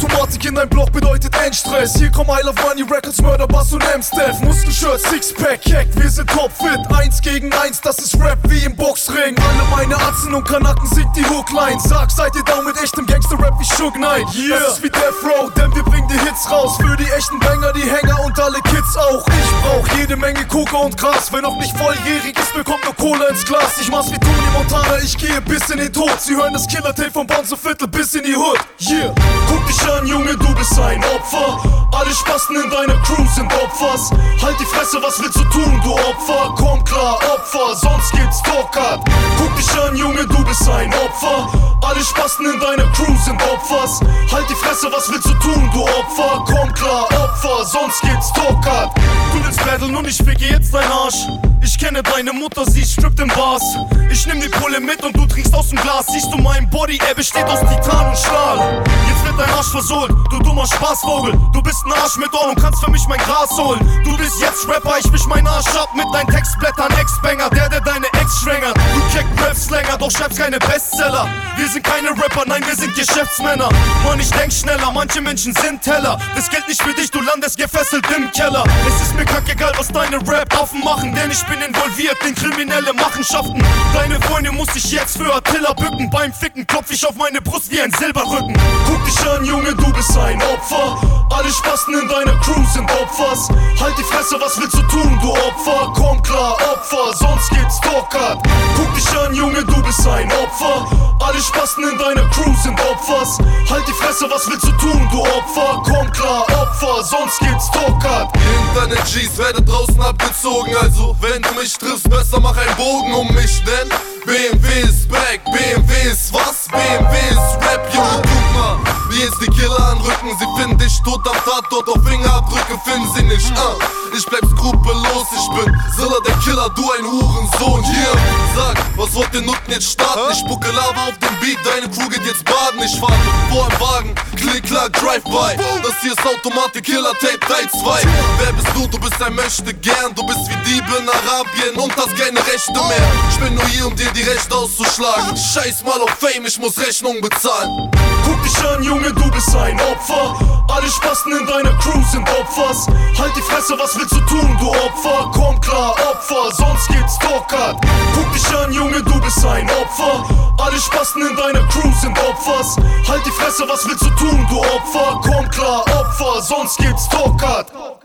Automatik in dein Block bedeutet Endstress. Hier kommen I Love Money Records, Murder, Bass und M-Staff. Muskelshirt, Sixpack, Keck, wir sind topfit. 1 gegen 1, das ist Rap wie im Boxring. Alle meine Atzen und Kanaken singt die Hookline. Sag, seid ihr down mit echtem Gangster-Rap wie Suge Knight? Yeah. Das ist wie Death Row, denn wir bringen die Hits raus. Für die echten Banger, die Hänger und alle Kids auch. Ich brauch jede Menge Koka und Gras. Wer noch nicht volljährig ist, bekommt nur Cola ins Glas. Ich mach's wie Tony Montana, ich gehe bis in den Tod. Sie hören das Killer-Tape vom Bonzo-Viertel bis in die Hood. Yeah. Guck dich an, Junge, du bist ein Opfer. Alle Spasten in deiner Crew sind Opfers. Halt die Fresse, was willst du tun, du Opfer? Komm klar, Opfer, sonst gibt's Talkart. Guck dich an, Junge, du bist ein Opfer. Alle Spasten in deiner Crew sind Opfers. Halt die Fresse, was willst du tun, du Opfer? Komm klar, Opfer, sonst gibt's Talkart. Du willst battlen und ich ficke jetzt dein Arsch. Ich kenne deine Mutter, sie strippt im Bars. Ich nehm die Pulle mit und du trinkst aus dem Glas. Siehst du meinen Body, er besteht aus Titan und Stahl. Jetzt wird dein Arsch versohlt, du dummer Spaßvogel. Du bist ein Arsch mit Ohren und kannst für mich mein Gras holen. Du bist jetzt Rapper, ich wisch meinen Arsch ab mit deinen Textblättern. Ex-Banger, der deine Ex schwängert. Du Keck-Rap-Slänger, doch schreibst keine Bestseller. Wir sind keine Rapper, nein, wir sind Geschäftsmänner. Mann, ich denk schneller, manche Menschen sind Teller. Das gilt nicht für dich, du landest gefesselt im Keller. Es ist mir kackegal, was deine Rap-Affen machen, denn ich bin involviert in kriminelle Machenschaften. Deine Freunde muss ich jetzt für Attila bücken. Beim Ficken klopf ich auf meine Brust wie ein Silberrücken. Guck dich an, Junge, du bist ein Opfer. Alle Spasten in deiner Crew sind Opfers. Halt die Fresse, was willst du tun, du Opfer? Komm klar, Opfer, sonst gibt's Talkart. Guck dich an, Junge, du bist ein Opfer. Alle Spasten in deiner Crew sind Opfers. Halt die Fresse, was willst du tun, du Opfer? Komm klar, Opfer, sonst gibt's Talkart. Deine G's werde draußen abgezogen, also wenn du mich triffst, besser mach einen Bogen um mich, denn BMW ist back, BMW ist was? BMW ist Rap, Junge, guck mal, wie jetzt die Killer anrücken. Sie finden dich tot am Tatort, auf Fingerabdrücke finden sie nicht, Ich bleib skrupellos, ich bin Zilla der Killer, du ein Hurensohn, hier. Sag, was wollt ihr Nutten jetzt starten? Ich spucke Lava auf den Beat, deine Crew geht jetzt baden. Ich fahre vor im Wagen, klick, klack, drive-by. Das hier ist Automatik, Killer-Tape, Teil 2. Wer bist du? Du bist ein Möchtegern. Du bist wie Diebe in Arabien und hast keine Rechte mehr. Ich bin nur hier, um dir die Rechte auszuschlagen. Scheiß mal auf Fame, ich muss Rechnung bezahlen. Guck dich an, Junge, du bist ein Opfer. Alle Spasten in deiner Crew sind Opfers. Halt die Fresse, was willst du tun, du Opfer? Komm klar, Opfer, sonst gibt's Talkart. Guck dich an, Junge, du bist ein Opfer. Alle Spasten in deiner Crew sind Opfers. Halt die Fresse, was willst du tun, du Opfer? Komm klar, Opfer, sonst gibt's Talkart.